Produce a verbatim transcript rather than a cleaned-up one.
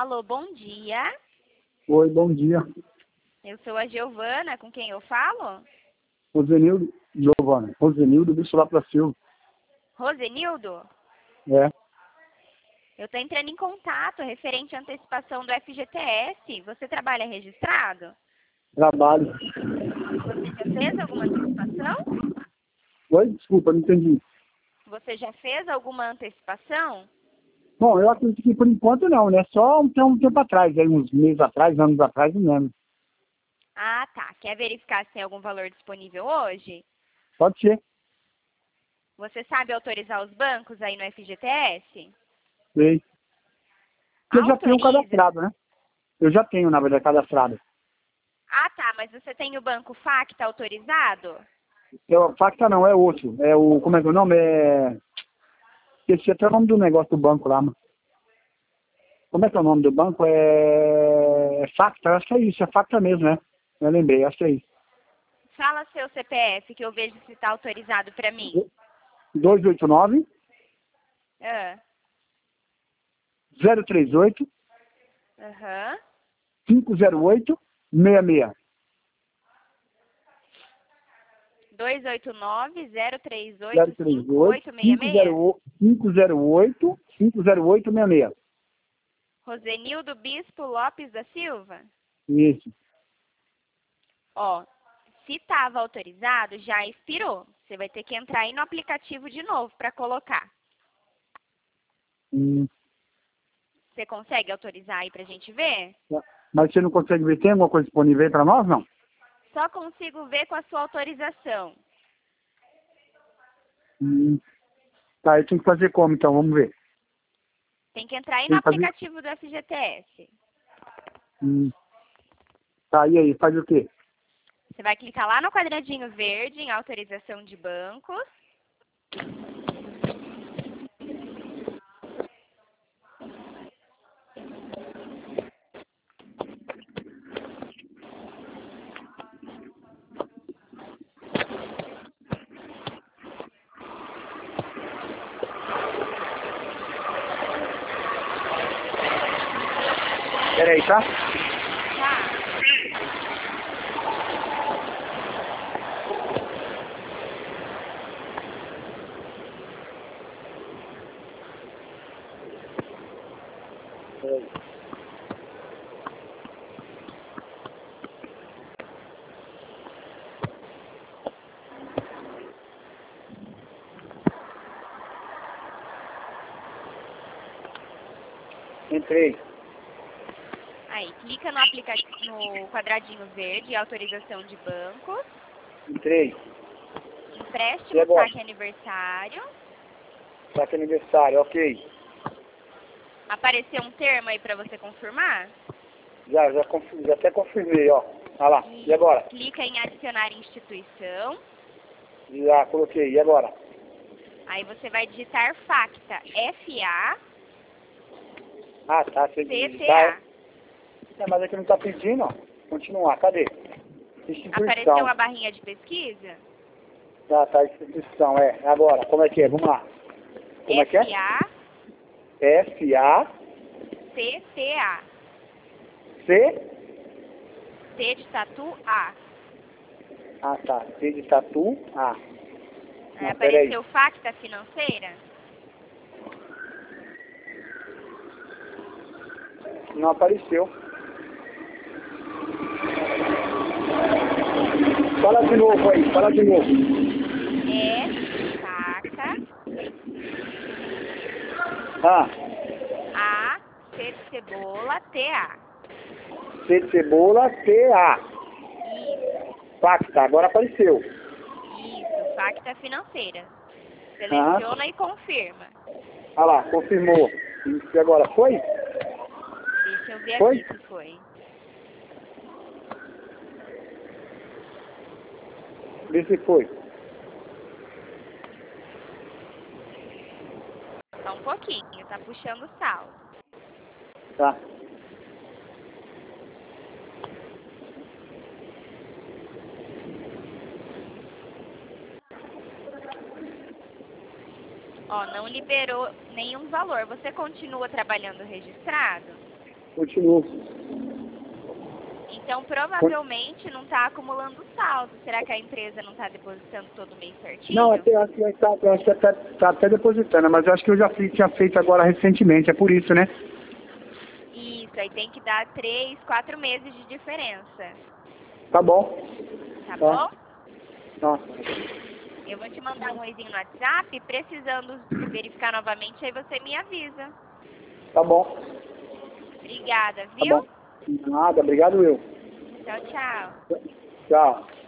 Alô, bom dia. Oi, bom dia. Eu sou a Giovana, com quem eu falo? Rosenildo, Giovana. Rosenildo do Sulapra Silva. Rosenildo? É, Eu estou entrando em contato referente à antecipação do F G T S. Você trabalha registrado? trabalho. Você já fez alguma antecipação? Oi, desculpa, não entendi. Você já fez alguma antecipação? Bom, eu acredito que por enquanto não, né? Só um, tem um tempo atrás, aí uns meses atrás, anos atrás, não lembro. Ah, tá. Quer verificar se tem algum valor disponível hoje? Pode ser. Você sabe autorizar os bancos aí no F G T S? Sei. Eu já tenho Autoriza. cadastrado, né? Eu já tenho, na verdade, cadastrado. Ah, tá. Mas você tem o banco Facta autorizado? Eu, Facta não, é outro. É o, como é que é o nome? É... Esqueci até o nome do negócio do banco lá, mano. Como é que é o nome do banco? É, é Facta, acho que é isso, é Facta mesmo, né? Eu lembrei, acho que é isso. Fala seu C P F que eu vejo se está autorizado para mim. dois oito nove, Ah, zero três oito, aham. cinco zero oito, seis seis. dois oito nove, zero três oito, zero três cinco oito, oito seis cinco seis. zero oito, cinco zero oito, cinco zero oito, seis seis. Rosenildo Bispo Lopes da Silva? Isso. Ó, se estava autorizado, já expirou. Você vai ter que entrar aí no aplicativo de novo para colocar. Hum, Você consegue autorizar aí para a gente ver? tá. Mas você não consegue ver? Tem alguma coisa disponível aí para nós, não? Só consigo ver com a sua autorização. Hum, tá, eu tenho que fazer como, então? Vamos ver. Tem que entrar aí no Tem que fazer... aplicativo do F G T S. Hum, tá, e aí? Faz o quê? Você vai clicar lá no quadradinho verde em autorização de bancos. Peraí, tá? Tá. Peraí. Entrei. Aí, clica no aplicativo, no quadradinho verde, autorização de bancos. Entrei. E Empréstimo, agora? saque aniversário. Saque aniversário, ok. Apareceu um termo aí para você confirmar? Já, já, confirmei, já até confirmei, ó. Olha lá. E E agora? clica em adicionar instituição. Já coloquei. E agora? Aí você vai digitar Facta, F A Ah, tá. Você C T digitar. A. É, mas aqui não tá pedindo, ó. Continuar. Cadê? Instituição. Apareceu a barrinha de pesquisa? Tá, tá. Instituição, é. Agora, como é que é? Vamos lá. Como é que é? F A F A C T A. C. T de tatu, A. Ah, tá. T de tatu. Ah. Aí Não, peraí. apareceu Facta financeira? Não apareceu. Fala de novo aí. Fala de novo. É Facta, Ah. A, C de cebola, T A. C de cebola, T A. Isso, Facta. Agora apareceu. isso, Facta financeira. Seleciona Aham. e confirma. Olha lá. Confirmou. E agora? Foi? Deixa eu ver Foi? aqui se foi. Vê se foi. Só um pouquinho, tá puxando o saldo. Tá. Ó, não liberou nenhum valor. Você continua trabalhando registrado? Continuo. Então, provavelmente não está acumulando saldo. Será que a empresa não está depositando todo mês certinho? Não, até, acho que está até, tá até depositando, mas eu acho que eu já fiz, tinha feito agora recentemente, é por isso, né? Isso, aí tem que dar três, quatro meses de diferença. Tá bom. Tá Tá. bom? Tá. Eu vou te mandar um oizinho no WhatsApp, precisando verificar novamente, aí você me avisa. Tá bom. Obrigada, Tá viu? bom. Nada, obrigado eu. Tchau, tchau. Tchau.